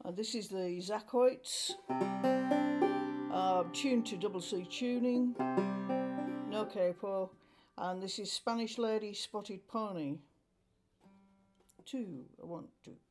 This is the Zakoits, tuned to double C tuning, no capo, and this is Spanish Lady Spotted Pony. 2, 1, 2.